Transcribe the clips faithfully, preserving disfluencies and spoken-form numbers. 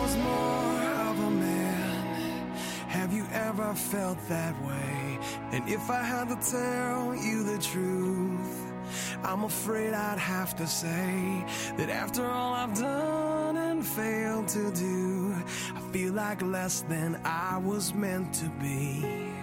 was more of a man. Have you ever felt that way? And if I had to tell you the truth, I'm afraid I'd have to say that after all I've done and failed to do, I feel like less than I was meant to be.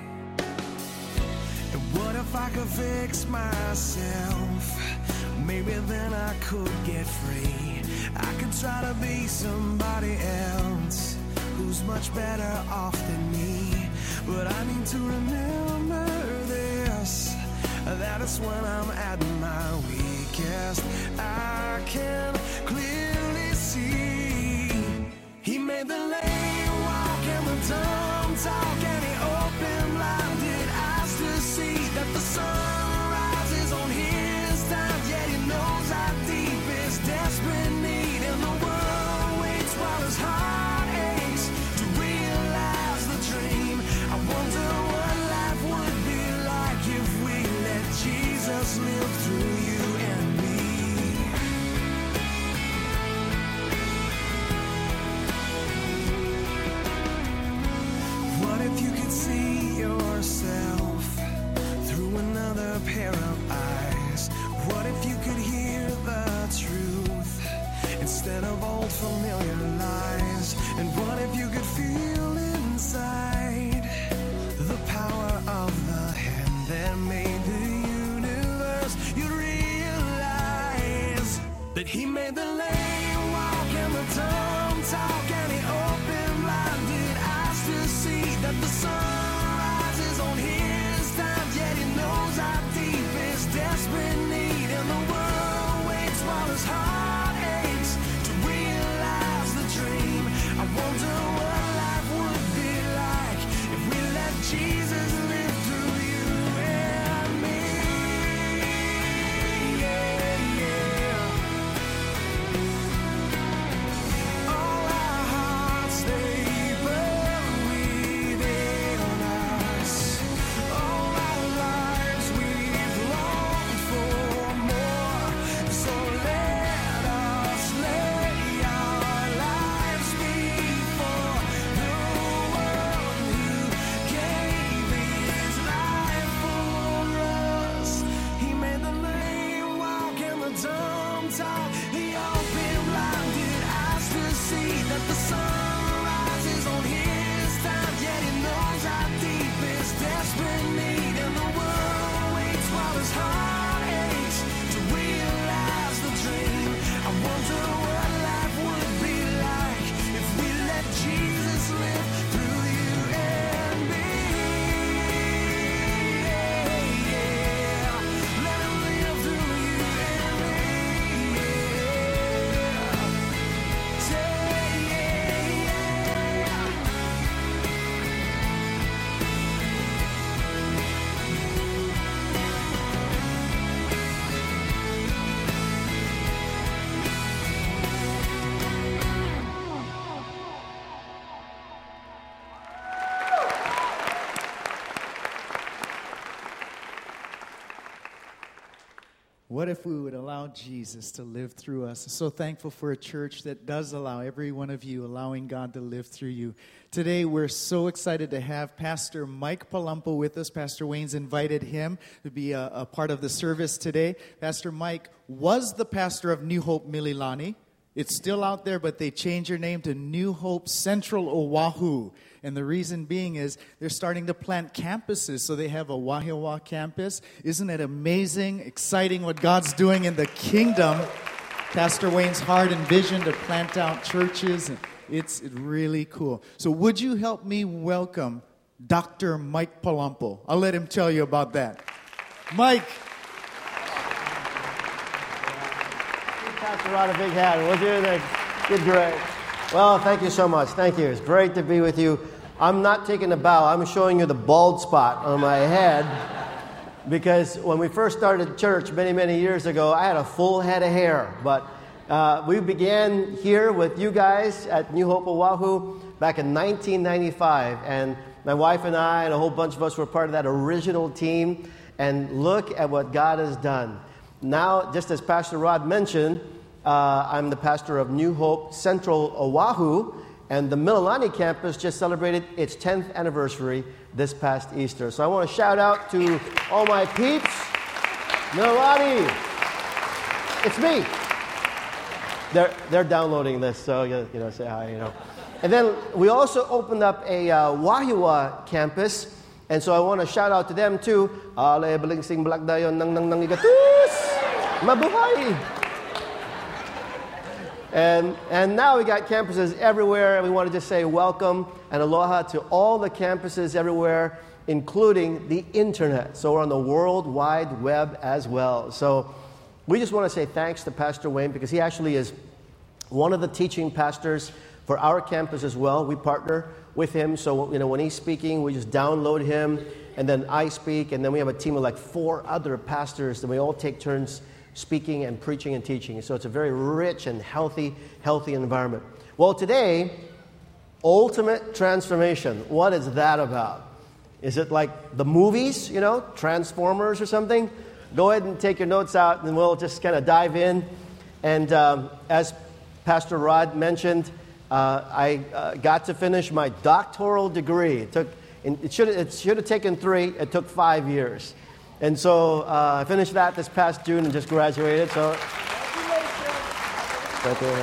And what if I could fix myself? Maybe then I could get free. I could try to be somebody else who's much better off than me. But I need to remember this, that is when I'm at my weakest. I can clearly see He made the lame walk and the dumb talk, and He opened blinded eyes to see that the sun rises on His time. Yet He knows our deepest desperate need, and the world waits while His heart aches to realize the dream. I wonder what life would be like if we let Jesus live through you and me. What if you could see yourself through another pair of eyes? What if you could hear the truth instead of old familiar lies? And what if you could feel inside the power of the hand that made the universe? You'd realize that He made the lame walk and the dumb talk, and He opened blinded eyes to see that the sun rises on His time. Yet He knows our deepest desperate need, and the world waits while His heart aches to realize the dream. I wonder what life would be like if we let Jesus live through you and me. Yeah, yeah. All our hearts, they burn within us. All our lives we've longed for more. So let us lay our lives before the one who gave His life for us. He made the lame walk and the dumb talk. He opened blinded eyes to see that the sun rises on His time. Yet He knows our deepest desperate need, and the world waits while His heart aches to realize the dream. I wonder what life would be like if we let Jesus live through you and me. Yeah, yeah. Let Him live through you and me. Yeah. Say yeah, yeah. What if we would allow Jesus to live through us? I'm so thankful for a church that does allow every one of you, allowing God to live through you. Today, we're so excited to have Pastor Mike Palumbo with us. Pastor Wayne's invited him to be a, a part of the service today. Pastor Mike was the pastor of New Hope Mililani. It's still out there, but they changed their name to New Hope Central Oahu. And the reason being is they're starting to plant campuses. So they have a Wahiawa campus. Isn't it amazing, exciting what God's doing in the kingdom? Pastor Wayne's heart and vision to plant out churches. It's really cool. So would you help me welcome Doctor Mike Palumbo? I'll let him tell you about that. Mike. Pastor Rod, a big hand, would you? That's good, great. Well, thank you so much. Thank you. It's great to be with you. I'm not taking a bow. I'm showing you the bald spot on my head because when we first started church many, many years ago, I had a full head of hair. But uh, we began here with you guys at New Hope Oahu back in nineteen ninety-five. And my wife and I and a whole bunch of us were part of that original team. And look at what God has done. Now, just as Pastor Rod mentioned, uh, I'm the pastor of New Hope Central Oahu. And the Mililani campus just celebrated its tenth anniversary this past Easter. So I want to shout out to all my peeps. Mililani, it's me. They're, they're downloading this, so you know, say hi, you know. And then we also opened up a uh, Wahiwa campus. And so I want to shout out to them too. Ale balingsing balakdayon nang nang nang igatus. Mabuhay. And and now we got campuses everywhere, and we want to just say welcome and aloha to all the campuses everywhere, including the internet. So we're on the World Wide Web as well. So we just want to say thanks to Pastor Wayne, because he actually is one of the teaching pastors for our campus as well. We partner with him, so you know when he's speaking, we just download him, and then I speak, and then we have a team of like four other pastors, and we all take turns speaking and preaching and teaching. So it's a very rich and healthy, healthy environment. Well, today, ultimate transformation. What is that about? Is it like the movies, you know, Transformers or something? Go ahead and take your notes out, and we'll just kind of dive in. And um, as Pastor Rod mentioned, Uh, I uh, got to finish my doctoral degree. It took, it should it should have taken three. It took five years, and so uh, I finished that this past June and just graduated. So, thank you.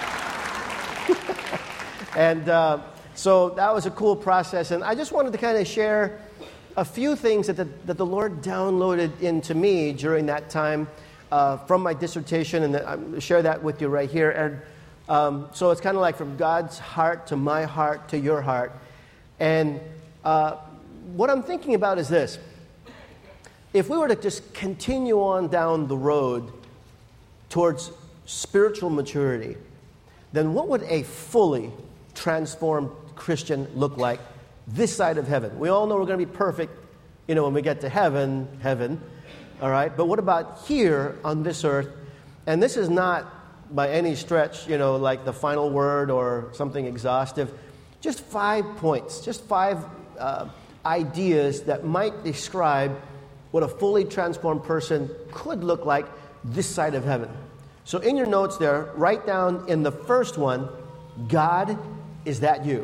And uh, so that was a cool process. And I just wanted to kind of share a few things that the, that the Lord downloaded into me during that time uh, from my dissertation, and I'll share that with you right here. And Um, so it's kind of like from God's heart to my heart to your heart. And uh, what I'm thinking about is this. If we were to just continue on down the road towards spiritual maturity, then what would a fully transformed Christian look like this side of heaven? We all know we're going to be perfect, you know, when we get to heaven, heaven, all right? But what about here on this earth? And this is not by any stretch, you know, like the final word or something exhaustive. Just five points, just five uh, ideas that might describe what a fully transformed person could look like this side of heaven. So in your notes there, write down in the first one, God, is that you?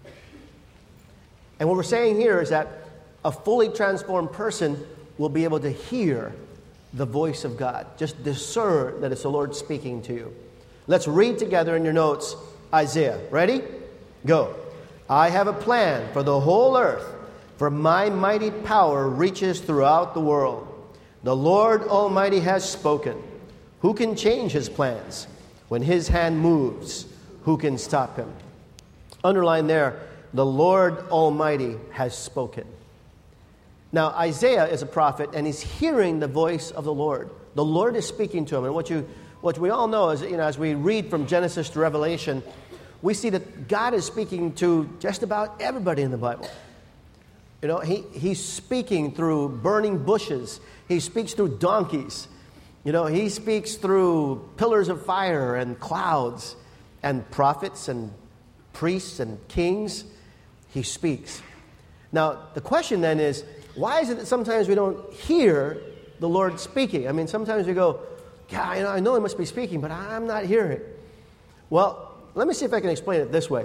And what we're saying here is that a fully transformed person will be able to hear the voice of God. Just discern that it's the Lord speaking to you. Let's read together in your notes Isaiah. Ready? Go. I have a plan for the whole earth, for my mighty power reaches throughout the world. The Lord Almighty has spoken. Who can change his plans? When his hand moves, who can stop him? Underline there, the Lord Almighty has spoken. Now, Isaiah is a prophet, and he's hearing the voice of the Lord. The Lord is speaking to him. And what you, what we all know is, you know, as we read from Genesis to Revelation, we see that God is speaking to just about everybody in the Bible. You know, he, he's speaking through burning bushes. He speaks through donkeys. You know, he speaks through pillars of fire and clouds and prophets and priests and kings. He speaks. Now, the question then is, why is it that sometimes we don't hear the Lord speaking? I mean, sometimes we go, God, you know, I know he must be speaking, but I'm not hearing. Well, let me see if I can explain it this way.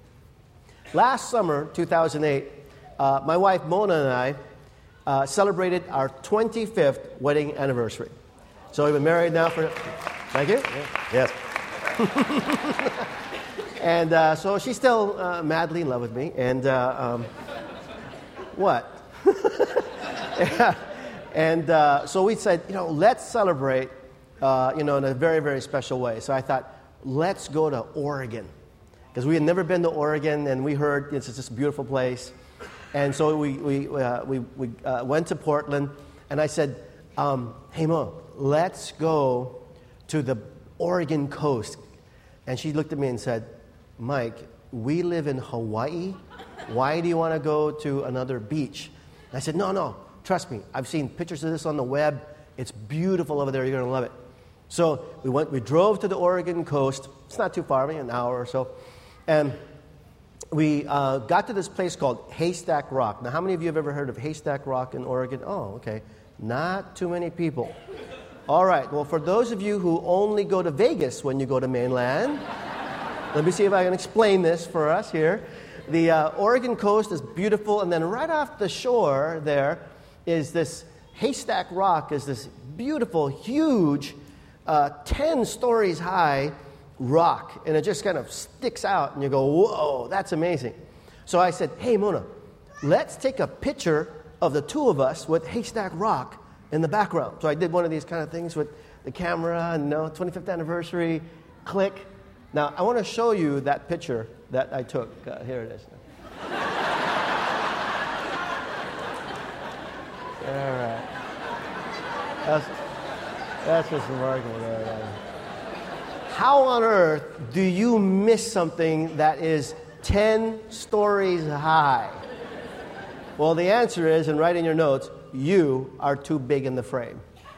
Last summer, two thousand eight, uh, my wife Mona and I uh, celebrated our twenty-fifth wedding anniversary. So we've been married now for... Thank you. Yeah. Yes. And uh, so she's still uh, madly in love with me. And uh, um, what? Yeah. And uh, so we said, you know, let's celebrate, uh, you know, in a very, very special way. So I thought, let's go to Oregon. Because we had never been to Oregon, and we heard it's just this beautiful place. And so we we uh, we, we uh, went to Portland, and I said, um, hey, Mo, let's go to the Oregon coast. And she looked at me and said, Mike, we live in Hawaii. Why do you want to go to another beach? And I said, no, no, trust me. I've seen pictures of this on the web. It's beautiful over there. You're going to love it. So we went. We drove to the Oregon coast. It's not too far, maybe an hour or so. And we uh, got to this place called Haystack Rock. Now, how many of you have ever heard of Haystack Rock in Oregon? Oh, okay. Not too many people. All right. Well, for those of you who only go to Vegas when you go to mainland, Let me see if I can explain this for us here. The uh, Oregon coast is beautiful, and then right off the shore there is this Haystack Rock, is this beautiful, huge, uh, ten stories high rock, and it just kind of sticks out, and you go, whoa, that's amazing. So I said, hey, Mona, let's take a picture of the two of us with Haystack Rock in the background. So I did one of these kind of things with the camera, and you know, twenty-fifth anniversary, click. Now, I want to show you that picture that I took. Uh, here it is. All right. That's, that's just remarkable. There. How on earth do you miss something that is ten stories high? Well, the answer is, and write in your notes, you are too big in the frame.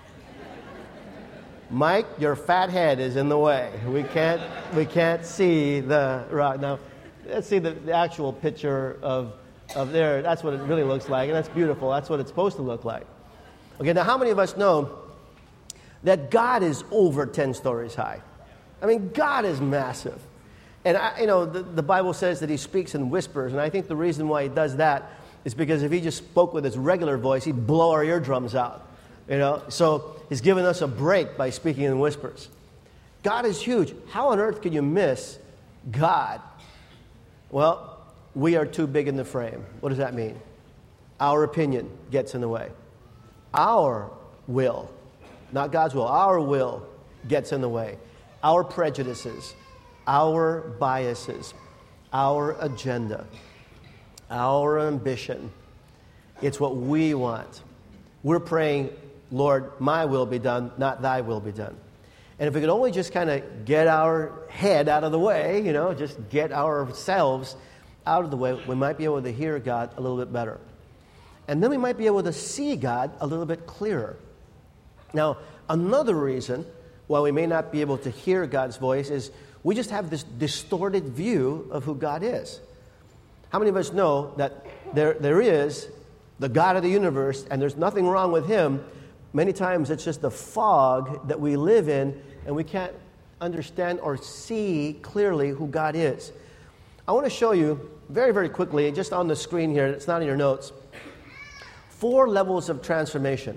Mike, your fat head is in the way. We can't, we can't see the rock. Now, let's see the, the actual picture of, of there. That's what it really looks like, and that's beautiful. That's what it's supposed to look like. Okay, now how many of us know that God is over ten stories high? I mean, God is massive. And, I, you know, the, the Bible says that he speaks in whispers, and I think the reason why he does that is because if he just spoke with his regular voice, he'd blow our eardrums out. You know, so he's given us a break by speaking in whispers. God is huge. How on earth can you miss God? Well, we are too big in the frame. What does that mean? Our opinion gets in the way. Our will, not God's will, our will gets in the way. Our prejudices, our biases, our agenda, our ambition. It's what we want. We're praying, Lord, my will be done, not thy will be done. And if we could only just kind of get our head out of the way, you know, just get ourselves out of the way, we might be able to hear God a little bit better. And then we might be able to see God a little bit clearer. Now, another reason why we may not be able to hear God's voice is we just have this distorted view of who God is. How many of us know that there, there is the God of the universe, and there's nothing wrong with him? Many times it's just the fog that we live in, and we can't understand or see clearly who God is. I want to show you very, very quickly, just on the screen here, it's not in your notes, four levels of transformation.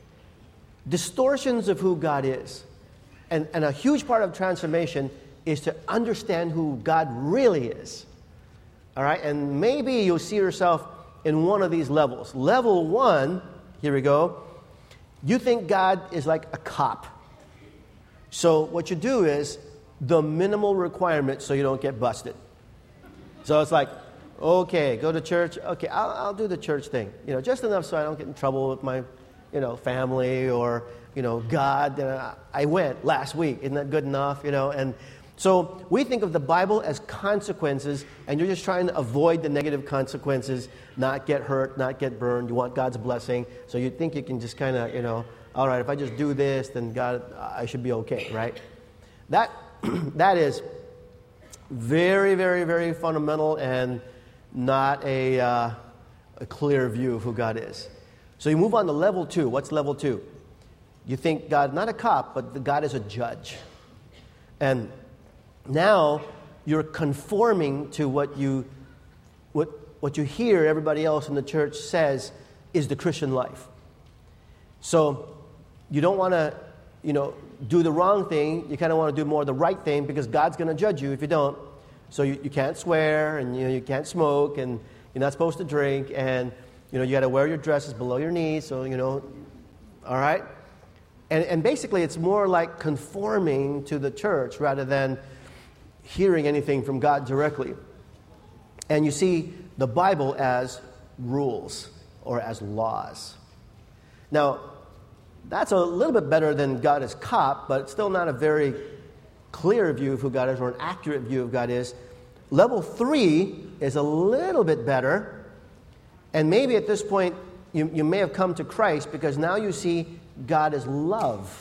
Distortions of who God is. And, and a huge part of transformation is to understand who God really is. All right? And maybe you'll see yourself in one of these levels. Level one, here we go. You think God is like a cop. So what you do is the minimal requirement so you don't get busted. So it's like, okay, go to church. Okay, I'll, I'll do the church thing. You know, just enough so I don't get in trouble with my, you know, family or, you know, God. Uh, I went last week. Isn't that good enough? You know, and so we think of the Bible as consequences, and you're just trying to avoid the negative consequences, not get hurt, not get burned. You want God's blessing, so you think you can just kind of, you know, all right, if I just do this, then God, I should be okay, right? That that is very, very, very fundamental and not a, uh, a clear view of who God is. So you move on to level two. What's level two? You think God, not a cop, but God is a judge. And now you're conforming to what you what what you hear everybody else in the church says is the Christian life. So you don't want to, you know, do the wrong thing. You kind of want to do more the right thing because God's going to judge you if you don't. So you, you can't swear, and you know you can't smoke, and you're not supposed to drink, and you know you got to wear your dresses below your knees. So you know, all right. And and basically, it's more like conforming to the church rather than hearing anything from God directly. And you see the Bible as rules or as laws. Now, that's a little bit better than God as cop, but it's still not a very clear view of who God is or an accurate view of God is. Level three is a little bit better. And maybe at this point, you, you may have come to Christ because now you see God as love.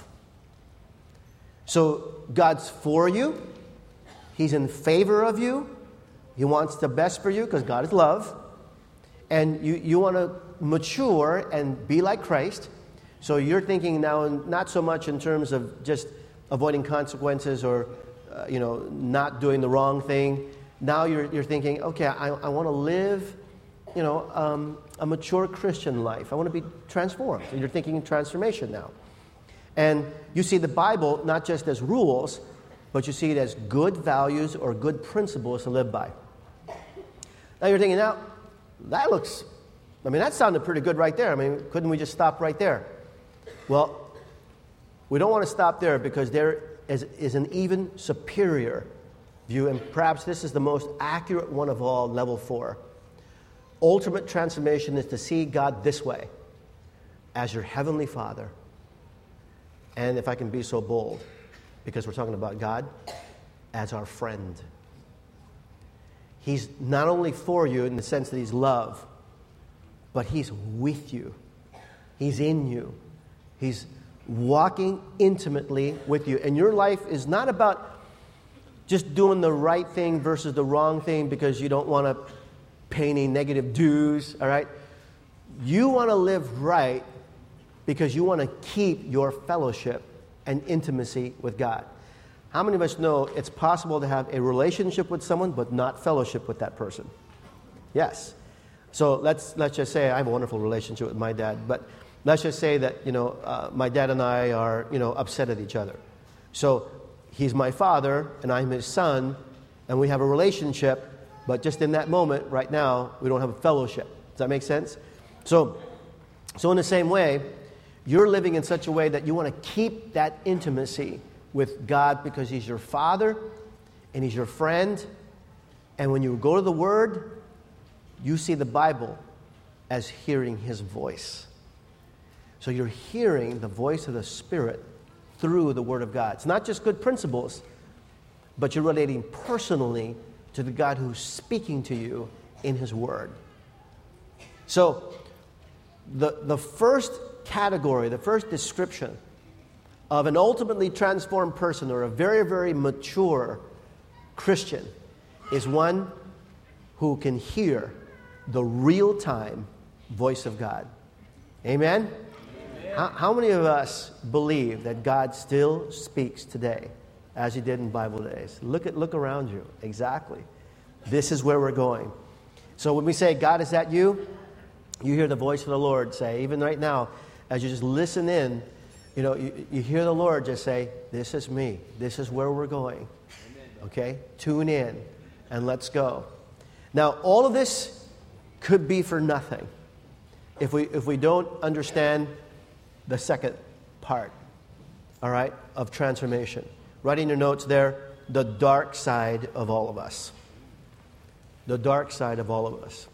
So God's for you. He's in favor of you. He wants the best for you because God is love. And you, you want to mature and be like Christ. So you're thinking now not so much in terms of just avoiding consequences or uh, you know, not doing the wrong thing. Now you're, you're thinking, okay, I, I want to live, you know, um, a mature Christian life. I want to be transformed. So you're thinking in transformation now. And you see the Bible not just as rules, but you see it as good values or good principles to live by. Now you're thinking, now, that looks, I mean, that sounded pretty good right there. I mean, couldn't we just stop right there? Well, we don't want to stop there because there is, is an even superior view, and perhaps this is the most accurate one of all, level four. Ultimate transformation is to see God this way, as your heavenly Father. And if I can be so bold, because we're talking about God, as our friend. He's not only for you in the sense that He's love, but He's with you. He's in you. He's walking intimately with you. And your life is not about just doing the right thing versus the wrong thing because you don't want to pay any negative dues, all right? You want to live right because you want to keep your fellowship and intimacy with God. How many of us know it's possible to have a relationship with someone but not fellowship with that person? Yes. So let's let's just say I have a wonderful relationship with my dad, but let's just say that, you know, uh, my dad and I are, you know, upset at each other. So he's my father and I'm his son, and we have a relationship, but just in that moment, right now, we don't have a fellowship. Does that make sense? So, so in the same way, you're living in such a way that you want to keep that intimacy with God because He's your Father and He's your friend. And when you go to the Word, you see the Bible as hearing His voice. So you're hearing the voice of the Spirit through the Word of God. It's not just good principles, but you're relating personally to the God who's speaking to you in His Word. So the, the first category, the first description of an ultimately transformed person or a very, very mature Christian is one who can hear the real-time voice of God. Amen? Amen. How, how many of us believe that God still speaks today as He did in Bible days? Look at look around you. Exactly. This is where we're going. So when we say, God, is that you? You hear the voice of the Lord say, even right now, as you just listen in, you know, you, you hear the Lord just say, this is me. This is where we're going. Amen. Okay? Tune in and let's go. Now, all of this could be for nothing if we if we don't understand the second part, all right, of transformation. Write in your notes there, the dark side of all of us. The dark side of all of us.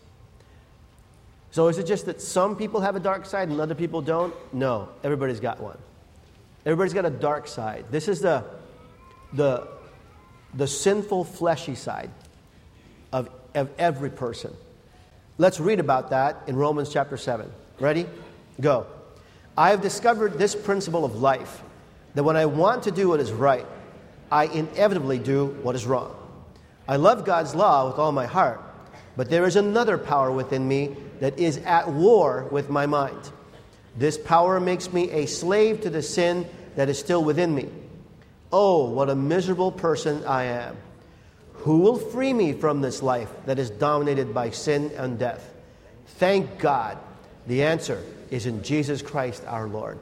So is it just that some people have a dark side and other people don't? No, everybody's got one. Everybody's got a dark side. This is the the the sinful, fleshy side of, of every person. Let's read about that in Romans chapter seven. Ready? Go. I have discovered this principle of life, that when I want to do what is right, I inevitably do what is wrong. I love God's law with all my heart, but there is another power within me that is at war with my mind. This power makes me a slave to the sin that is still within me. Oh, what a miserable person I am. Who will free me from this life that is dominated by sin and death? Thank God. The answer is in Jesus Christ our Lord.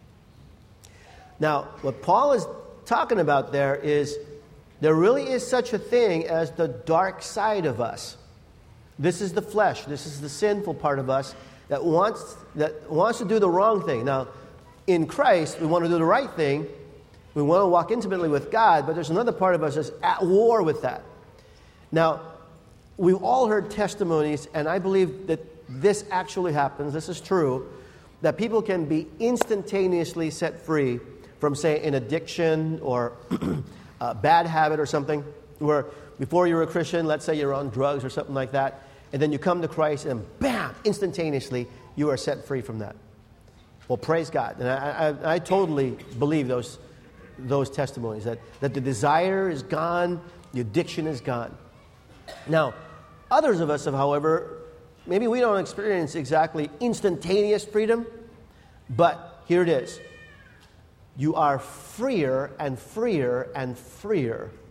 Now, what Paul is talking about there is there really is such a thing as the dark side of us. This is the flesh. This is the sinful part of us that wants that wants to do the wrong thing. Now, in Christ, we want to do the right thing. We want to walk intimately with God, but there's another part of us that's at war with that. Now, we've all heard testimonies, and I believe that this actually happens. This is true, that people can be instantaneously set free from, say, an addiction or a bad habit or something, where before you were a Christian, let's say you're on drugs or something like that, and then you come to Christ and bam, instantaneously, you are set free from that. Well, praise God. And I, I, I totally believe those, those testimonies, that, that the desire is gone, the addiction is gone. Now, others of us, however, maybe we don't experience exactly instantaneous freedom, but here it is. You are freer and freer and freer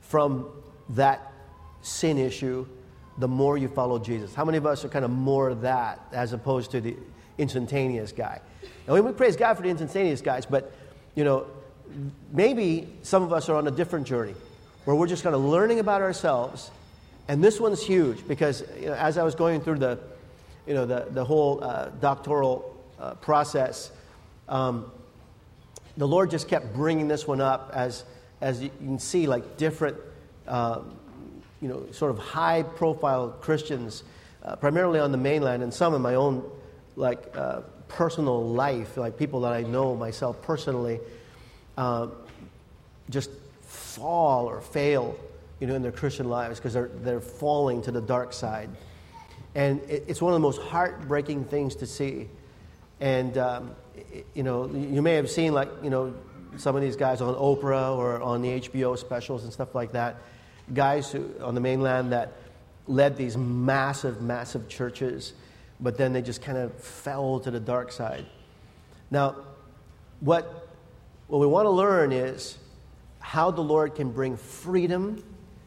from that sin issue, the more you follow Jesus. How many of us are kind of more that as opposed to the instantaneous guy? Now, we praise God for the instantaneous guys, but, you know, maybe some of us are on a different journey where we're just kind of learning about ourselves. And this one's huge because, you know, as I was going through the, you know, the, the whole uh, doctoral uh, process, um, the Lord just kept bringing this one up as, as you can see, like different, uh, you know, sort of high-profile Christians, uh, primarily on the mainland, and some in my own, like, uh, personal life, like people that I know myself personally, uh, just fall or fail, you know, in their Christian lives because they're they're falling to the dark side, and it, it's one of the most heartbreaking things to see. And um, it, you know, you may have seen, like, you know, some of these guys on Oprah or on the H B O specials and stuff like that, guys who on the mainland that led these massive, massive churches, but then they just kind of fell to the dark side. Now, what what we want to learn is how the Lord can bring freedom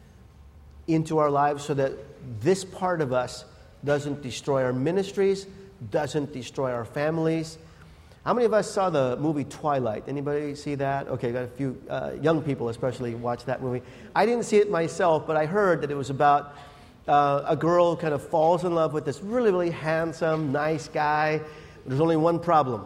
into our lives so that this part of us doesn't destroy our ministries, doesn't destroy our families. How many of us saw the movie Twilight? Anybody see that? Okay, got a few uh, young people especially watch that movie. I didn't see it myself, but I heard that it was about uh, a girl kind of falls in love with this really, really handsome, nice guy. There's only one problem.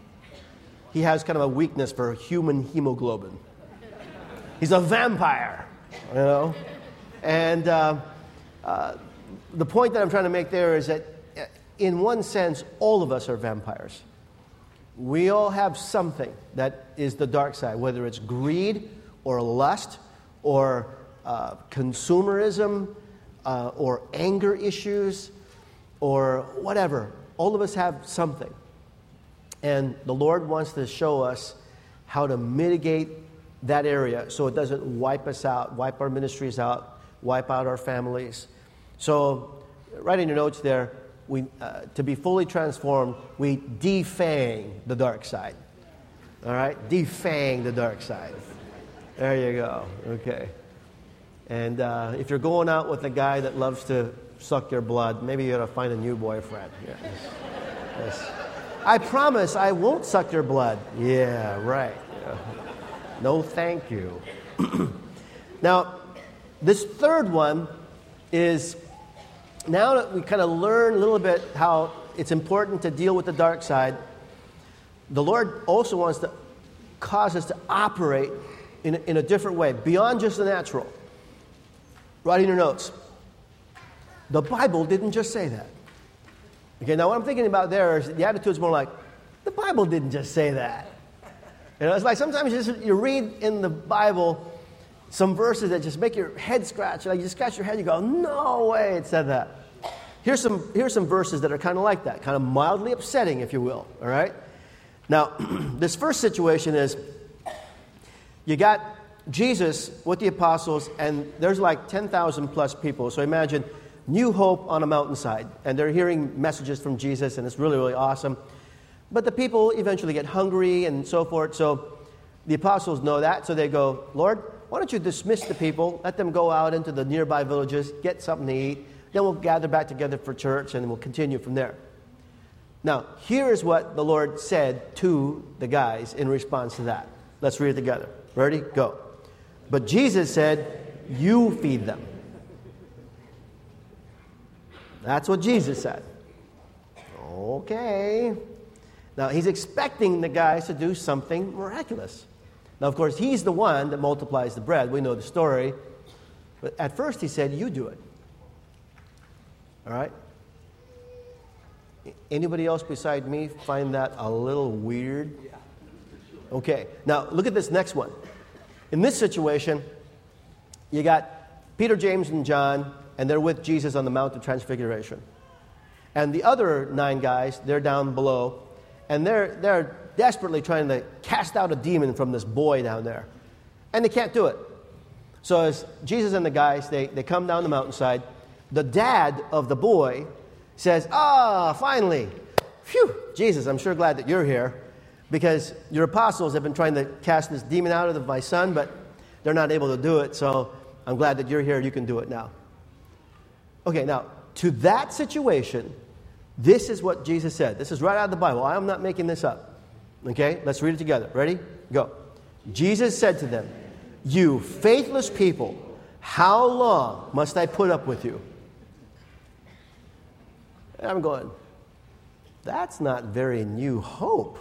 He has kind of a weakness for human hemoglobin. He's a vampire, you know? And uh, uh, the point that I'm trying to make there is that in one sense, all of us are vampires. We all have something that is the dark side, whether it's greed or lust or uh, consumerism uh, or anger issues or whatever. All of us have something. And the Lord wants to show us how to mitigate that area so it doesn't wipe us out, wipe our ministries out, wipe out our families. So write in your notes there, we uh, to be fully transformed, we defang the dark side. All right? Defang the dark side. There you go. Okay. And uh, if you're going out with a guy that loves to suck your blood, maybe you ought to find a new boyfriend. Yes. Yes. I promise I won't suck your blood. Yeah, right. Yeah. No, thank you. Now, this third one is, now that we kind of learn a little bit how it's important to deal with the dark side, the Lord also wants to cause us to operate in a, in a different way, beyond just the natural. Write in your notes. The Bible didn't just say that. Okay, now what I'm thinking about there is the attitude's more like, the Bible didn't just say that. You know, it's like sometimes you, just, you read in the Bible some verses that just make your head scratch. Like you just scratch your head, you go, no way it said that. Here's some, here's some verses that are kind of like that, kind of mildly upsetting, if you will, all right? Now, this first situation is, you got Jesus with the apostles, and there's like ten thousand plus people. So imagine New Hope on a mountainside, and they're hearing messages from Jesus, and it's really, really awesome. But the people eventually get hungry and so forth, so the apostles know that, so they go, Lord, why don't you dismiss the people, let them go out into the nearby villages, get something to eat, then we'll gather back together for church, and we'll continue from there. Now, here is what the Lord said to the guys in response to that. Let's read it together. Ready? Go. But Jesus said, you feed them. That's what Jesus said. Okay. Now, he's expecting the guys to do something miraculous. Now, of course, he's the one that multiplies the bread. We know the story. But at first he said, you do it. All right? Anybody else beside me find that a little weird? Okay. Now, look at this next one. In this situation, you got Peter, James, and John, and they're with Jesus on the Mount of Transfiguration. And the other nine guys, they're down below, and they're they're desperately trying to cast out a demon from this boy down there. And they can't do it. So as Jesus and the guys, they, they come down the mountainside, the dad of the boy says, ah, finally, phew, Jesus, I'm sure glad that you're here, because your apostles have been trying to cast this demon out of my son, but they're not able to do it, so I'm glad that you're here. You can do it now. Okay, now, to that situation, this is what Jesus said. This is right out of the Bible. I am not making this up. Okay, let's read it together. Ready? Go. Jesus said to them, "You faithless people, how long must I put up with you?" And I'm going, that's not very New Hope.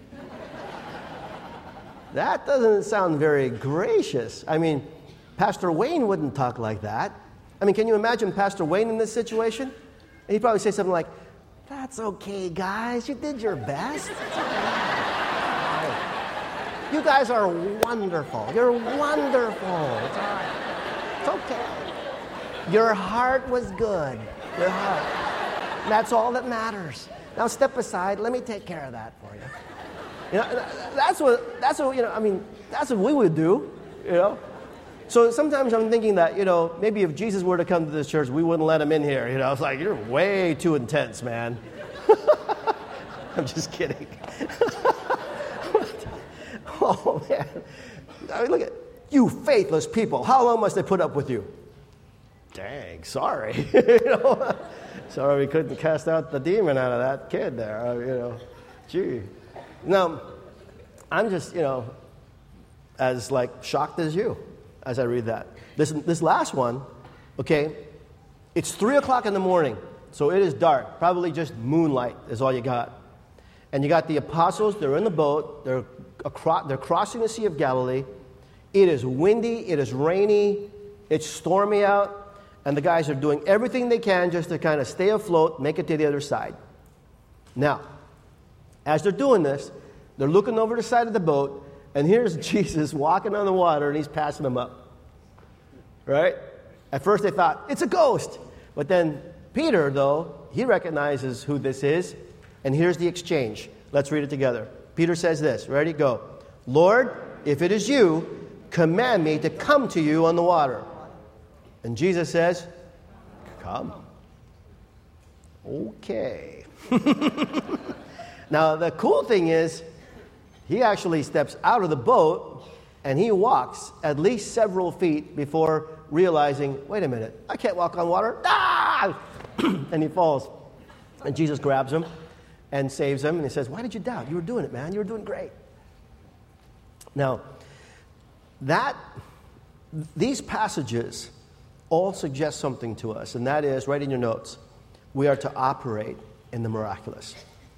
That doesn't sound very gracious. I mean, Pastor Wayne wouldn't talk like that. I mean, can you imagine Pastor Wayne in this situation? And he'd probably say something like, "That's okay, guys. You did your best. It's okay. You guys are wonderful. You're wonderful. It's all right. It's okay. Your heart was good. Your heart. That's all that matters. Now step aside. Let me take care of that for you." You know, that's what, that's what, you know, I mean, that's what we would do, you know. So sometimes I'm thinking that, you know, maybe if Jesus were to come to this church, we wouldn't let him in here. You know, it's like, you're way too intense, man. I'm just kidding. Oh, man. I mean, look at, "You faithless people, how long must I put up with you?" Dang, sorry. You know, sorry we couldn't cast out the demon out of that kid there. Uh, you know, gee. Now, I'm just, you know, as like shocked as you as I read that. This this last one, okay, it's three o'clock in the morning, so it is dark. Probably just moonlight is all you got. And you got the apostles, they're in the boat, they're across, they're crossing the Sea of Galilee. It is windy, it is rainy, it's stormy out, and the guys are doing everything they can just to kind of stay afloat, make it to the other side. Now, as they're doing this, they're looking over the side of the boat, and here's Jesus walking on the water, and he's passing them up. Right? At first they thought, it's a ghost. But then Peter, though, he recognizes who this is, and here's the exchange. Let's read it together. Peter says this. Ready? Go. "Lord, if it is you, command me to come to you on the water." And Jesus says, "Come." Okay. Now, the cool thing is, he actually steps out of the boat and he walks at least several feet before realizing, wait a minute, I can't walk on water. Ah! And he falls. And Jesus grabs him and saves him. And he says, "Why did you doubt? You were doing it, man. You were doing great." Now, that these passages all suggest something to us, and that is, write in your notes, we are to operate in the miraculous.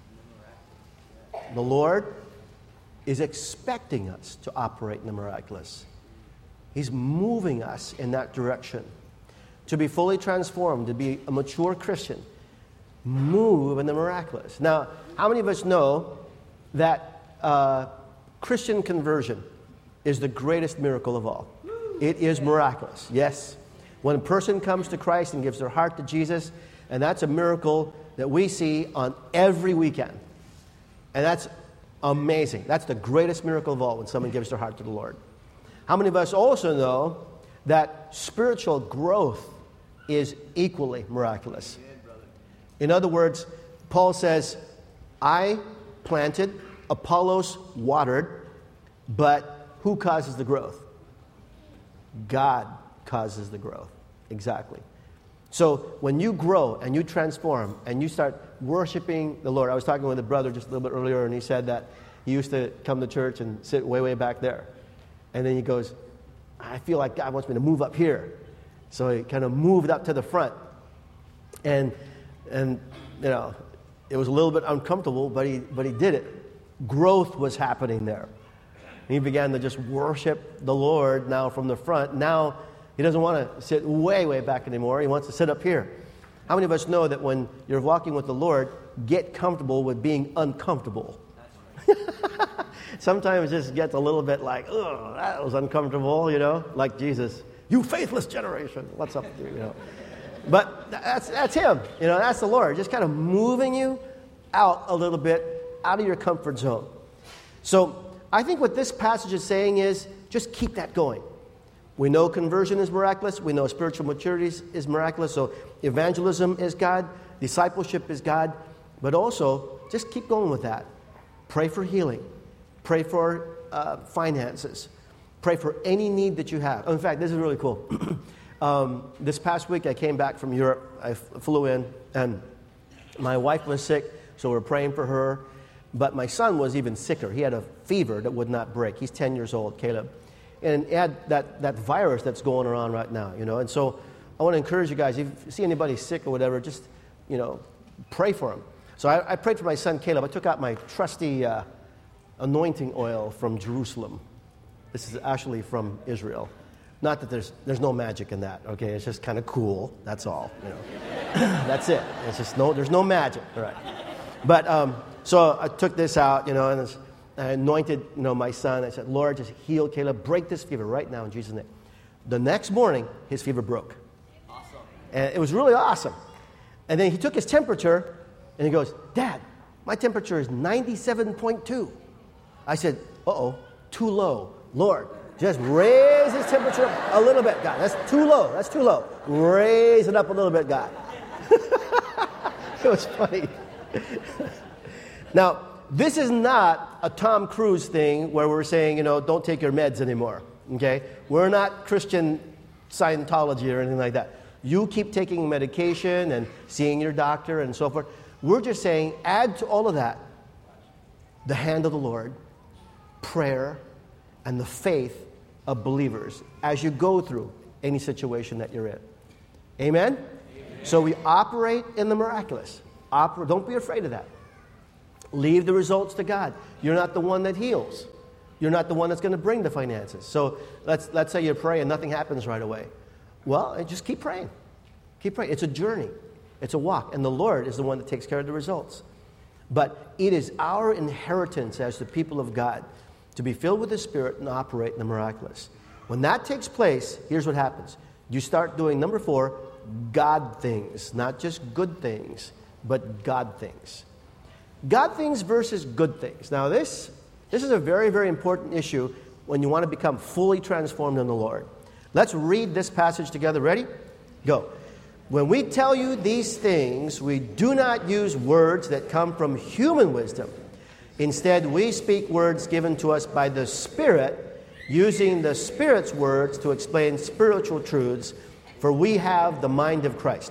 The Lord is expecting us to operate in the miraculous. He's moving us in that direction. To be fully transformed, to be a mature Christian, move in the miraculous. Now, how many of us know that uh, Christian conversion is the greatest miracle of all? It is miraculous, yes. When a person comes to Christ and gives their heart to Jesus, and that's a miracle that we see on every weekend. And that's amazing. That's the greatest miracle of all, when someone gives their heart to the Lord. How many of us also know that spiritual growth is equally miraculous? In other words, Paul says, I planted, Apollos watered, but who causes the growth? God causes the growth. Exactly. So when you grow and you transform and you start worshiping the Lord. I was talking with a brother just a little bit earlier, and he said that he used to come to church and sit way, way back there. And then he goes, I feel like God wants me to move up here. So he kind of moved up to the front. And, and you know, it was a little bit uncomfortable, but he, but he did it. Growth was happening there. He began to just worship the Lord now from the front. Now he doesn't want to sit way, way back anymore. He wants to sit up here. How many of us know that when you're walking with the Lord, get comfortable with being uncomfortable? Sometimes it just gets a little bit like, oh, that was uncomfortable, you know, like Jesus. You faithless generation. What's up with you, you know? But that's that's him, you know, that's the Lord. Just kind of moving you out a little bit, out of your comfort zone. So I think what this passage is saying is just keep that going. We know conversion is miraculous. We know spiritual maturity is miraculous. So evangelism is God. Discipleship is God. But also, just keep going with that. Pray for healing. Pray for uh, finances. Pray for any need that you have. Oh, in fact, this is really cool. um, this past week, I came back from Europe. I f- flew in, and my wife was sick, so we're praying for her. But my son was even sicker. He had a fever that would not break. He's ten years old, Caleb. And he had that, that virus that's going around right now, you know. And so I want to encourage you guys, if you see anybody sick or whatever, just, you know, pray for him. So I, I prayed for my son, Caleb. I took out my trusty uh, anointing oil from Jerusalem. This is actually from Israel. Not that there's there's no magic in that, okay? It's just kind of cool. That's all, you know. That's it. It's just no, there's no magic, all right? But um, so I took this out, you know, and I anointed, you know, my son. I said, Lord, just heal Caleb. Break this fever right now in Jesus' name. The next morning, his fever broke. Awesome. And it was really awesome. And then he took his temperature, and he goes, Dad, my temperature is ninety-seven point two. I said, uh-oh, too low. Lord, just raise his temperature up a little bit, God. That's too low. That's too low. Raise it up a little bit, God. It was funny. Now, this is not a Tom Cruise thing where we're saying, you know, don't take your meds anymore, okay? We're not Christian Scientology or anything like that. You keep taking medication and seeing your doctor and so forth. We're just saying, add to all of that the hand of the Lord, prayer, and the faith of believers as you go through any situation that you're in. Amen? Amen. So we operate in the miraculous. Oper- don't be afraid of that. Leave the results to God. You're not the one that heals. You're not the one that's going to bring the finances. So let's let's say you pray and nothing happens right away. Well, just keep praying. Keep praying. It's a journey. It's a walk. And the Lord is the one that takes care of the results. But it is our inheritance as the people of God to be filled with the Spirit and operate in the miraculous. When that takes place, here's what happens. You start doing, number four, God things. Not just good things, but God things. God things versus good things. Now this, this is a very, very important issue when you want to become fully transformed in the Lord. Let's read this passage together. Ready? Go. When we tell you these things, we do not use words that come from human wisdom. Instead, we speak words given to us by the Spirit, using the Spirit's words to explain spiritual truths, for we have the mind of Christ.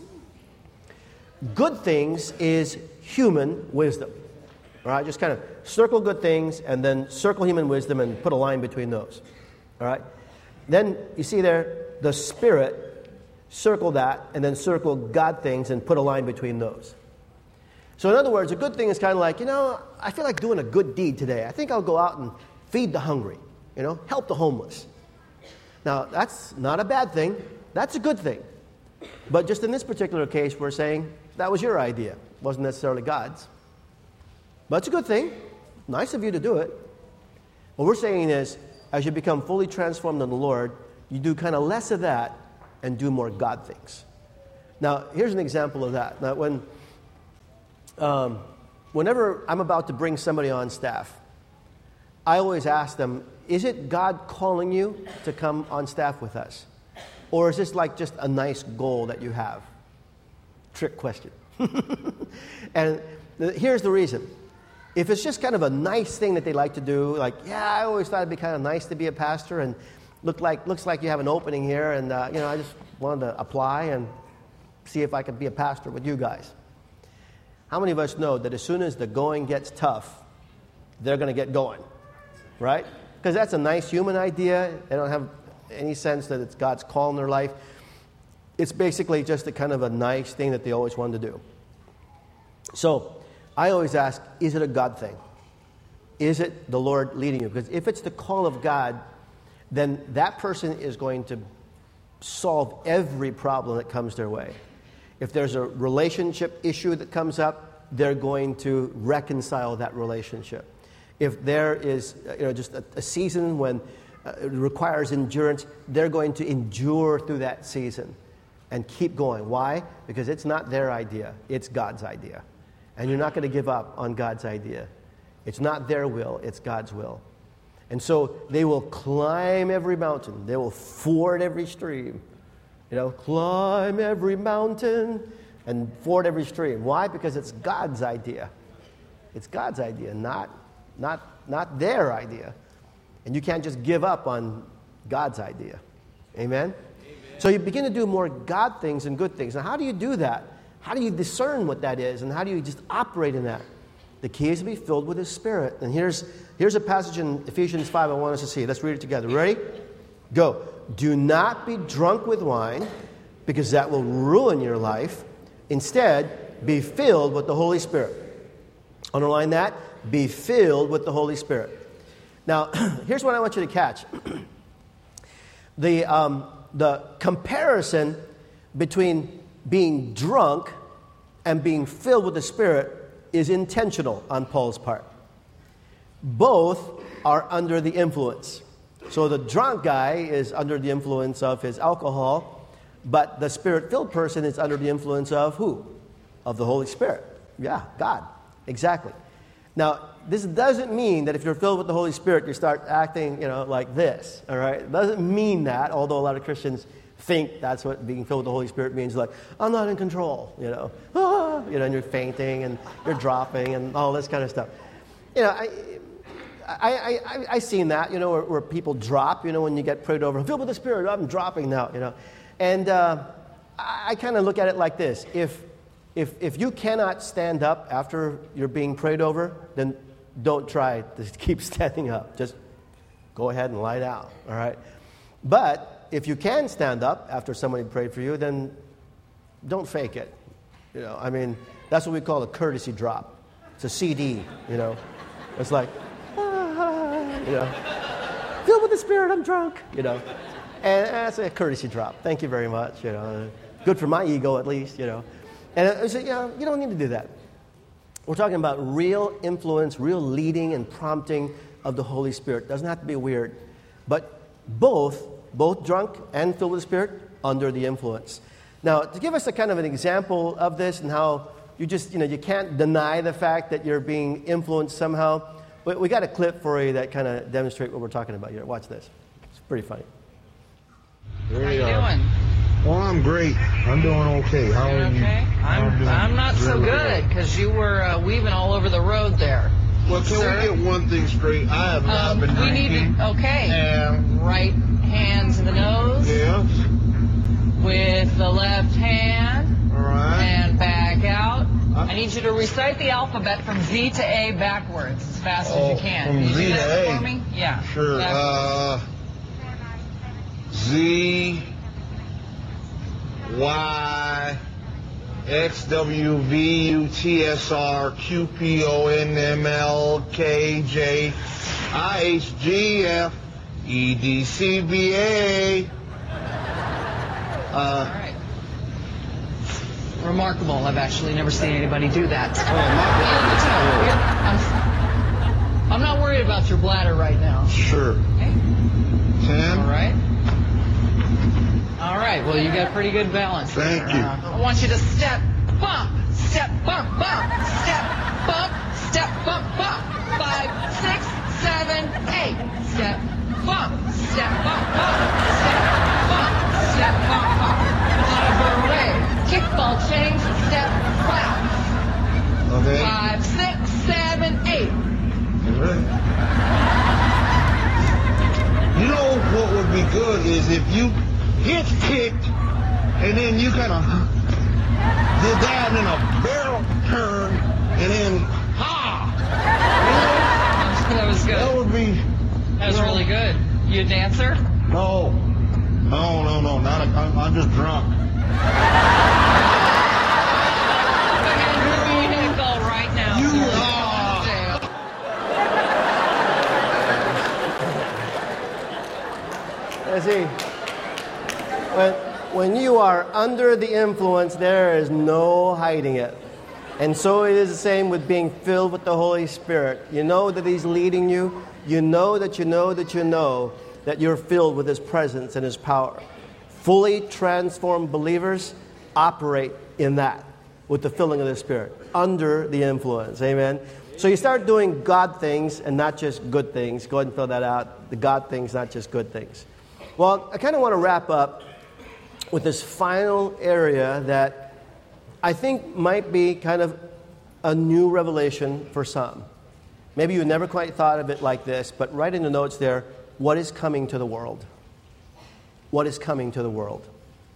Good things is human wisdom. All right, just kind of circle good things and then circle human wisdom and put a line between those. All right? Then you see there, the Spirit, circle that and then circle God things and put a line between those. So in other words, a good thing is kind of like, you know, I feel like doing a good deed today. I think I'll go out and feed the hungry, you know, help the homeless. Now, that's not a bad thing. That's a good thing. But just in this particular case, we're saying that was your idea. It wasn't necessarily God's. But it's a good thing. Nice of you to do it. What we're saying is, as you become fully transformed in the Lord, you do kind of less of that and do more God things. Now, here's an example of that. Now, when... Um, whenever I'm about to bring somebody on staff, I always ask them, is it God calling you to come on staff with us? Or is this like just a nice goal that you have? Trick question. And the, here's the reason. If it's just kind of a nice thing that they like to do, like, yeah, I always thought it'd be kind of nice to be a pastor, and look like looks like you have an opening here, and uh, you know, I just wanted to apply and see if I could be a pastor with you guys. How many of us know that as soon as the going gets tough, they're going to get going, right? Because that's a nice human idea. They don't have any sense that it's God's call in their life. It's basically just a kind of a nice thing that they always wanted to do. So I always ask, is it a God thing? Is it the Lord leading you? Because if it's the call of God, then that person is going to solve every problem that comes their way. If there's a relationship issue that comes up, they're going to reconcile that relationship. If there is, you know, just a, a season when uh, it requires endurance, they're going to endure through that season and keep going. Why? Because it's not their idea, it's God's idea. And you're not going to give up on God's idea. It's not their will, it's God's will. And so they will climb every mountain. They will ford every stream. You know, climb every mountain and ford every stream. Why? Because it's God's idea. It's God's idea, not, not, not their idea. And you can't just give up on God's idea. Amen? Amen? So you begin to do more God things and good things. Now, how do you do that? How do you discern what that is? And how do you just operate in that? The key is to be filled with His Spirit. And here's, here's a passage in Ephesians five I want us to see. Let's read it together. Ready? Go. Do not be drunk with wine, because that will ruin your life. Instead, be filled with the Holy Spirit. Underline that. Be filled with the Holy Spirit. Now, here's what I want you to catch. The, um, the comparison between being drunk and being filled with the Spirit is intentional on Paul's part. Both are under the influence. So the drunk guy is under the influence of his alcohol, but the Spirit-filled person is under the influence of who? Of the Holy Spirit. Yeah, God. Exactly. Now, this doesn't mean that if you're filled with the Holy Spirit, you start acting, you know, like this, all right? It doesn't mean that, although a lot of Christians think that's what being filled with the Holy Spirit means, like, I'm not in control, you know. Ah, you know, and you're fainting and you're dropping and all this kind of stuff. You know, I... I, I, I, I've seen that, you know, where, where people drop, you know, when you get prayed over, filled with the Spirit, I'm dropping now, you know. And uh, I, I kind of look at it like this. If, if, if you cannot stand up after you're being prayed over, then don't try to keep standing up. Just go ahead and lie down, all right? But if you can stand up after somebody prayed for you, then don't fake it. You know, I mean, that's what we call a courtesy drop. It's a C D, you know. It's like... You know, filled with the Spirit, I'm drunk. You know, and that's a courtesy drop. Thank you very much. You know, good for my ego at least. You know, and I said, you know, you don't need to do that. We're talking about real influence, real leading and prompting of the Holy Spirit. It doesn't have to be weird, but both, both drunk and filled with the Spirit, under the influence. Now, to give us a kind of an example of this and how you just, you know, you can't deny the fact that you're being influenced somehow. We got a clip for you that kind of demonstrates what we're talking about here. Watch this. It's pretty funny. How are you doing? Well, I'm great. I'm doing okay. How doing are you? Okay? I'm, doing I'm not so really good because you were uh, weaving all over the road there. Well, can Sir? we get one thing straight? I have not Um, been we drinking. need to, okay. And, Right hands in the nose yes. with the left hand All right. and back out. Uh, I need you to recite the alphabet from Z to A backwards as fast as Oh, you can. from Can you Z do to that A. for me? Yeah. Sure. backwards. Uh, Z, Y, X, W, V, U, T, S, R, Q, P, O, N, M, L, K, J, I, H, G, F, E, D, C, B, A. All Uh, right. Remarkable. I've actually never seen anybody do that. I'm, I'm not worried about your bladder right now. sure. Okay? Ten. All right. All right. Well, you got pretty good balance. Thank there. you. Uh, I want you to step, bump, step, bump, bump, step, bump, step, bump, bump. Five, six, seven, eight. Step, bump, step, bump, bump, step, bump, step, bump, bump. Out away. Kickball change, step, clap. Okay. Five, six, seven, eight. Right. You know what would be good is if you get kicked and then you kind of did that and then a barrel turn and then ha. That was good. That would be. That was you know, really good. You a dancer? No, no, no, no. Not a, I'm, I'm just drunk. Right now. You sir. are. You see, when, when you are under the influence, there is no hiding it. And so it is the same with being filled with the Holy Spirit. You know that He's leading you. You know that you know that you know that you're filled with His presence and His power. Fully transformed believers operate in that, with the filling of the Spirit, under the influence. Amen? So you start doing God things and not just good things. Go ahead and fill that out. The God things, not just good things. Well, I kind of want to wrap up with this final area that I think might be kind of a new revelation for some. Maybe you never quite thought of it like this, but write in the notes there, what is coming to the world? What is coming to the world?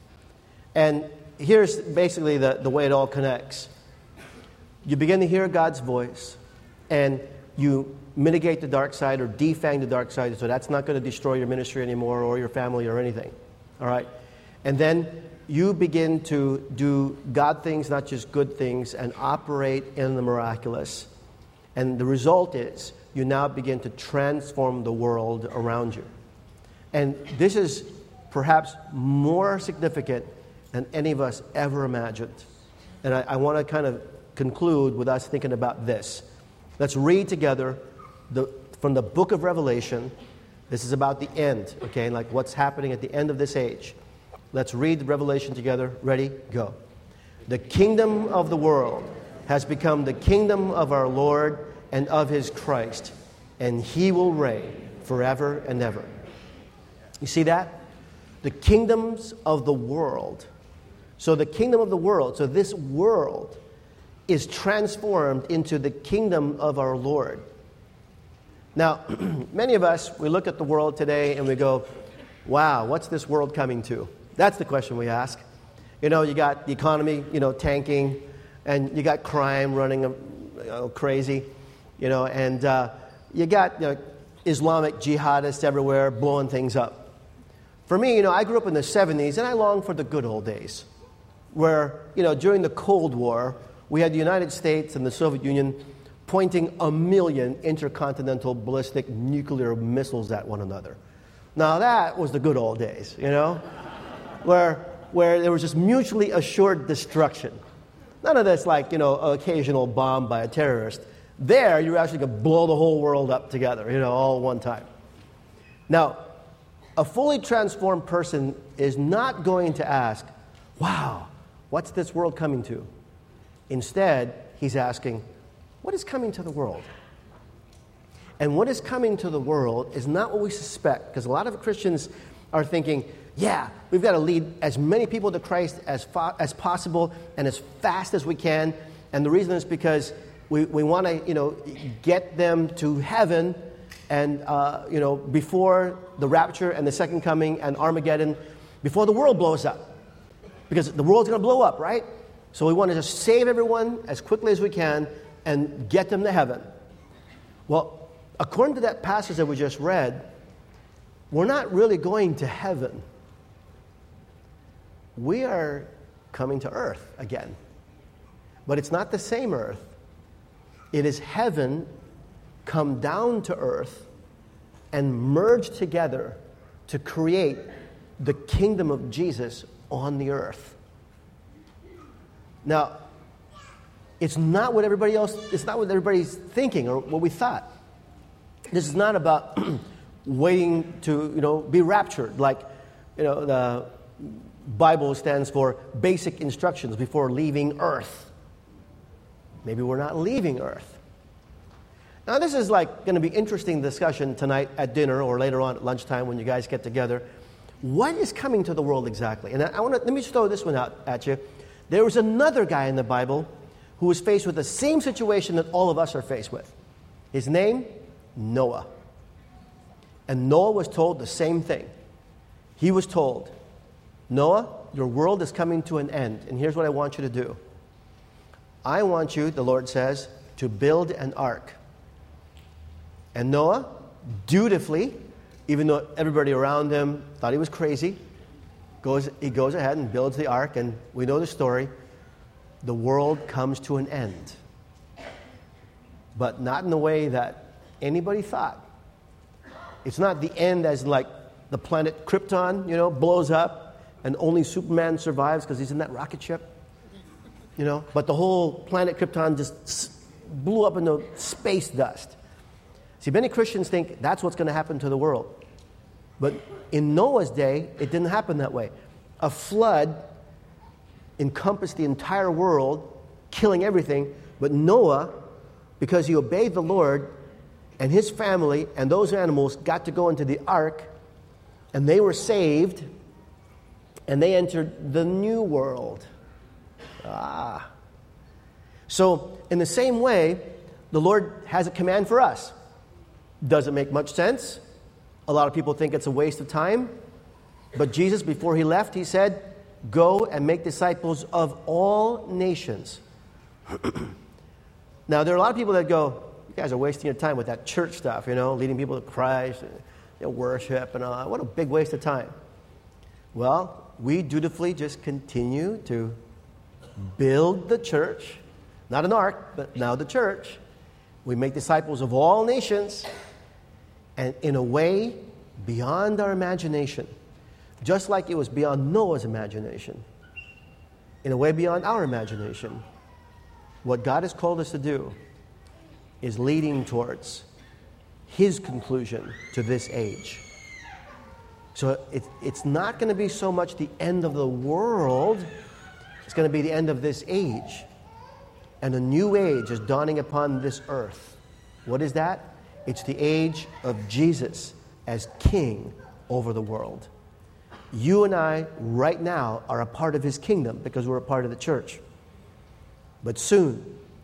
And here's basically the, the way it all connects. You begin to hear God's voice, and you mitigate the dark side or defang the dark side, so that's not going to destroy your ministry anymore or your family or anything. All right? And then you begin to do God things, not just good things, and operate in the miraculous. And the result is you now begin to transform the world around you. And this is perhaps more significant than any of us ever imagined. And I, I want to kind of conclude with us thinking about this. Let's read together the, from the book of Revelation. This is about the end, okay, like what's happening at the end of this age. Let's read Revelation together. Ready? Go. The kingdom of the world has become the kingdom of our Lord and of his Christ, and he will reign forever and ever. You see that? The kingdoms of the world. So the kingdom of the world, so this world is transformed into the kingdom of our Lord. Now, many of us, we look at the world today and we go, wow, what's this world coming to? That's the question we ask. You know, you got the economy, you know, tanking, and you got crime running you know, crazy, you know, and uh, you got you know, Islamic jihadists everywhere blowing things up. For me, you know, I grew up in the seventies, and I long for the good old days, where, you know, during the Cold War, we had the United States and the Soviet Union pointing a million intercontinental ballistic nuclear missiles at one another. Now that was the good old days, you know, where where there was just mutually assured destruction. None of this like, you know, occasional bomb by a terrorist. There, you're actually going to blow the whole world up together, you know, all at one time. Now, a fully transformed person is not going to ask, wow, what's this world coming to? Instead, he's asking, what is coming to the world? And what is coming to the world is not what we suspect, because a lot of Christians are thinking, yeah, we've got to lead as many people to Christ as fa- as possible and as fast as we can. And the reason is because we, we want to, you know, get them to heaven and, uh, you know, before the rapture and the second coming and Armageddon, before the world blows up. Because the world's going to blow up, right? So we want to just save everyone as quickly as we can and get them to heaven. Well, according to that passage that we just read, we're not really going to heaven. We are coming to earth again. But it's not the same earth. It is heaven come down to earth and merge together to create the kingdom of Jesus on the earth. Now, it's not what everybody else, it's not what everybody's thinking or what we thought. This is not about waiting to, you know, be raptured, like, you know, the Bible stands for basic instructions before leaving earth. Maybe we're not leaving earth. Now, this is like going to be interesting discussion tonight at dinner or later on at lunchtime when you guys get together. What is coming to the world exactly? And I, I want to let me throw this one out at you. There was another guy in the Bible who was faced with the same situation that all of us are faced with. His name, Noah. And Noah was told the same thing. He was told, Noah, your world is coming to an end, and here's what I want you to do. I want you, the Lord says, to build an ark. And Noah, dutifully, even though everybody around him thought he was crazy, goes, he goes ahead and builds the ark, and we know the story. The world comes to an end. But not in the way that anybody thought. It's not the end as like the planet Krypton, you know, blows up and only Superman survives because he's in that rocket ship. You know, but the whole planet Krypton just blew up into space dust. See, many Christians think that's what's going to happen to the world. But in Noah's day, it didn't happen that way. A flood encompassed the entire world, killing everything. But Noah, because he obeyed the Lord, and his family and those animals got to go into the ark, and they were saved, and they entered the new world. Ah. So, in the same way, the Lord has a command for us. Does it make much sense? A lot of people think it's a waste of time. But Jesus, before he left, he said, go and make disciples of all nations. Now, there are a lot of people that go, you guys are wasting your time with that church stuff, you know, leading people to Christ, and, you know, worship and all that. What a big waste of time. Well, we dutifully just continue to build the church, not an ark, but now the church. We make disciples of all nations, and in a way beyond our imagination, just like it was beyond Noah's imagination, in a way beyond our imagination. What God has called us to do is leading towards His conclusion to this age. So it, it's not going to be so much the end of the world, it's going to be the end of this age. And a new age is dawning upon this earth. What is that? It's the age of Jesus as King over the world. You and I, right now, are a part of His kingdom because we're a part of the church. But soon,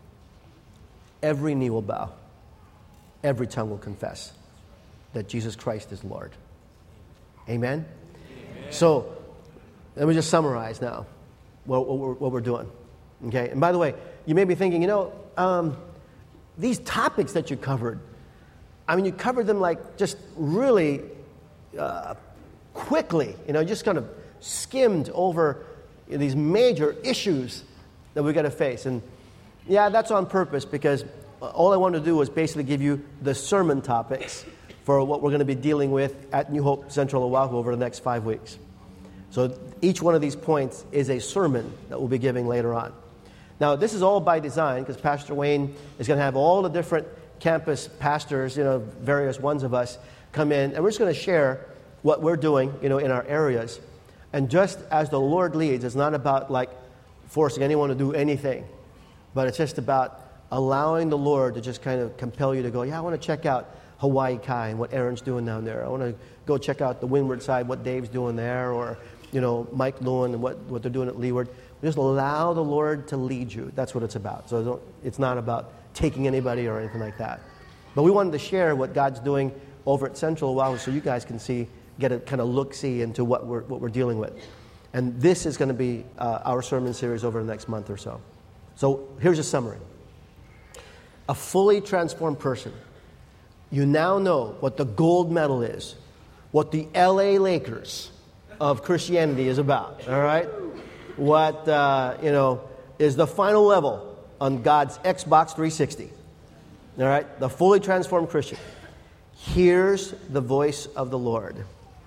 every knee will bow. Every tongue will confess that Jesus Christ is Lord. Amen? Amen. So, let me just summarize now what, what, we're, what we're doing. Okay? And by the way, you may be thinking, you know, um, these topics that you covered, I mean, you covered them like just really uh, quickly. You know, just kind of skimmed over you know, these major issues that we've got to face. And yeah, that's on purpose because all I wanted to do was basically give you the sermon topics for what we're going to be dealing with at New Hope Central Oahu over the next five weeks. So each one of these points is a sermon that we'll be giving later on. Now, this is all by design because Pastor Wayne is going to have all the different campus pastors, you know, various ones of us come in, and we're just going to share what we're doing, you know, in our areas. And just as the Lord leads, it's not about like forcing anyone to do anything, but it's just about allowing the Lord to just kind of compel you to go, yeah, I want to check out Hawaii Kai and what Aaron's doing down there. I want to go check out the Windward side, what Dave's doing there, or, you know, Mike Lewin and what, what they're doing at Leeward. Just allow the Lord to lead you. That's what it's about. So don't, it's not about taking anybody or anything like that. But we wanted to share what God's doing over at Central Oahu so you guys can see, get a kind of look-see into what we're, what we're dealing with. And this is going to be uh, our sermon series over the next month or so. So here's a summary. A fully transformed person. You now know what the gold medal is, what the L A Lakers of Christianity is about, all right? What, uh, you know, is the final level on God's Xbox three sixty, all right? The fully transformed Christian hears the voice of the Lord.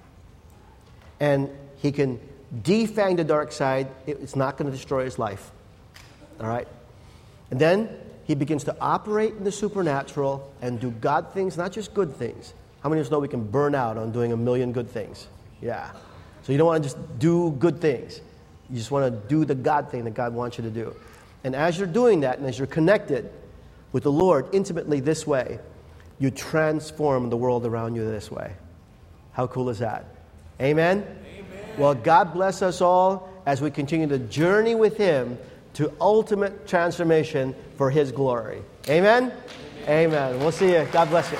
And he can defang the dark side. It's not going to destroy his life, all right? And then he begins to operate in the supernatural and do God things, not just good things. How many of us know we can burn out on doing a million good things? Yeah. So you don't want to just do good things. You just want to do the God thing that God wants you to do. And as you're doing that, and as you're connected with the Lord intimately this way, you transform the world around you this way. How cool is that? Amen? Amen. Well, God bless us all as we continue the journey with Him to ultimate transformation for His glory. Amen? Amen. Amen. We'll see you. God bless you.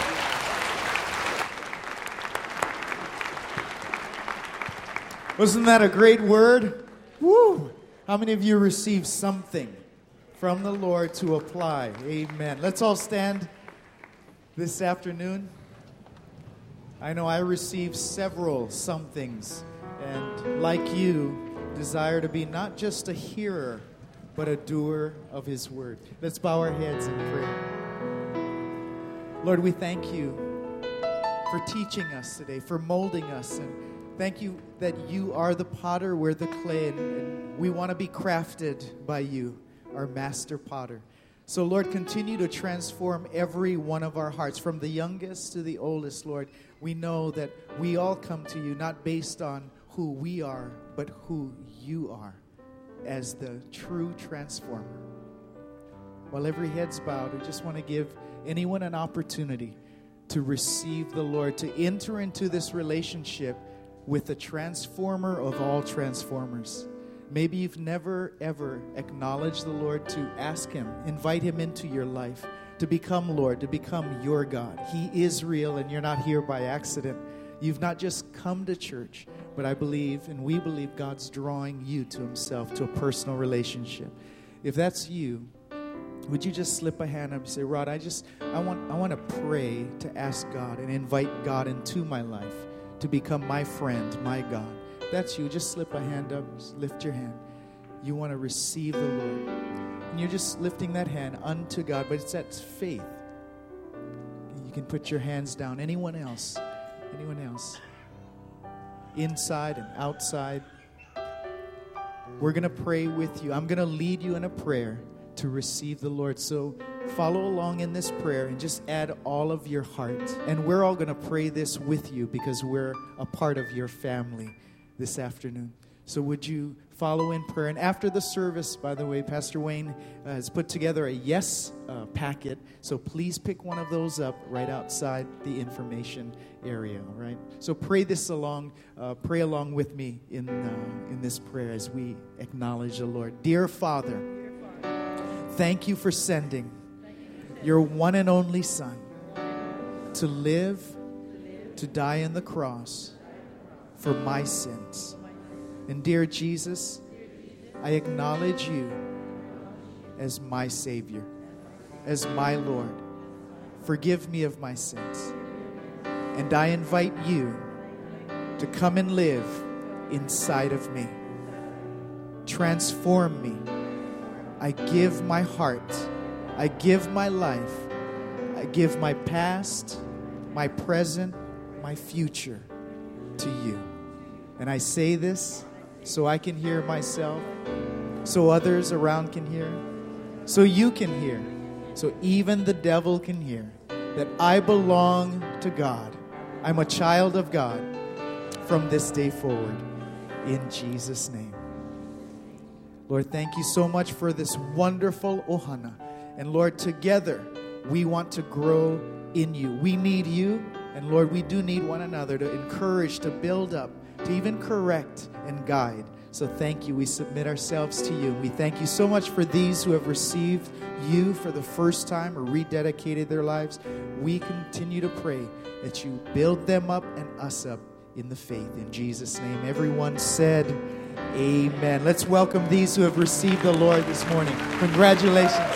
Wasn't that a great word? Woo! How many of you received something from the Lord to apply? Amen. Let's all stand this afternoon. I know I received several somethings, and like you, desire to be not just a hearer, but a doer of His word. Let's bow our heads in prayer. Lord, we thank you for teaching us today, for molding us, and thank you that you are the potter, we're the clay, and, and we want to be crafted by you, our master potter. So, Lord, continue to transform every one of our hearts, from the youngest to the oldest, Lord. We know that we all come to you not based on who we are, but who you are as the true transformer. While every head's bowed, I just want to give anyone an opportunity to receive the Lord, to enter into this relationship with the transformer of all transformers. Maybe you've never, ever acknowledged the Lord to ask Him, invite Him into your life, to become Lord, to become your God. He is real, and you're not here by accident. You've not just come to church, but I believe, and we believe, God's drawing you to himself, to a personal relationship. If that's you, would you just slip a hand up and say, Rod, I just, I want, I want to pray to ask God and invite God into my life to become my friend, my God. If that's you, just slip a hand up, just lift your hand. You want to receive the Lord. And you're just lifting that hand unto God, but it's that faith. You can put your hands down. Anyone else? Anyone else? Inside and outside. We're going to pray with you. I'm going to lead you in a prayer to receive the Lord. So follow along in this prayer and just add all of your heart. And we're all going to pray this with you because we're a part of your family this afternoon. So would you follow in prayer? And after the service, by the way, Pastor Wayne uh, has put together a yes uh, packet. So please pick one of those up right outside the information area, all right? So pray this along, uh, pray along with me in, uh, in this prayer as we acknowledge the Lord. Dear Father, thank you for sending your one and only Son to live, to die on the cross for my sins. And dear Jesus, I acknowledge you as my Savior, as my Lord. Forgive me of my sins. And I invite you to come and live inside of me. Transform me. I give my heart. I give my life. I give my past, my present, my future to you. And I say this so I can hear myself, so others around can hear, so you can hear, so even the devil can hear that I belong to God. I'm a child of God from this day forward, in Jesus' name. Lord, thank you so much for this wonderful ohana. And Lord, together we want to grow in you. We need you, and Lord, we do need one another to encourage, to build up, to even correct and guide. So thank you. We submit ourselves to you. We thank you so much for these who have received you for the first time or rededicated their lives. We continue to pray that you build them up and us up in the faith. In Jesus' name, everyone said amen. Let's welcome these who have received the Lord this morning. Congratulations.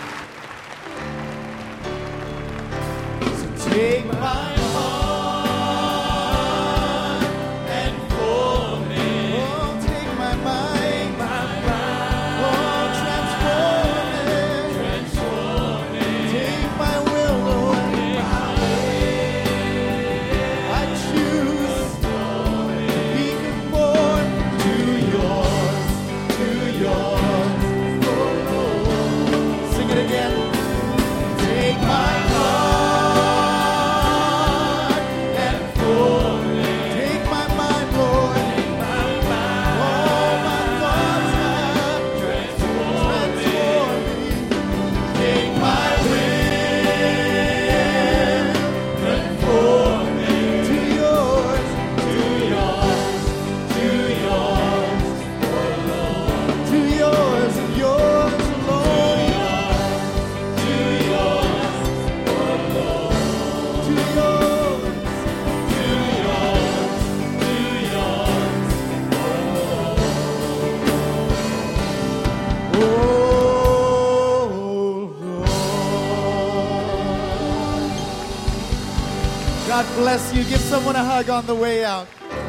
So take my God bless you. Give someone a hug on the way out.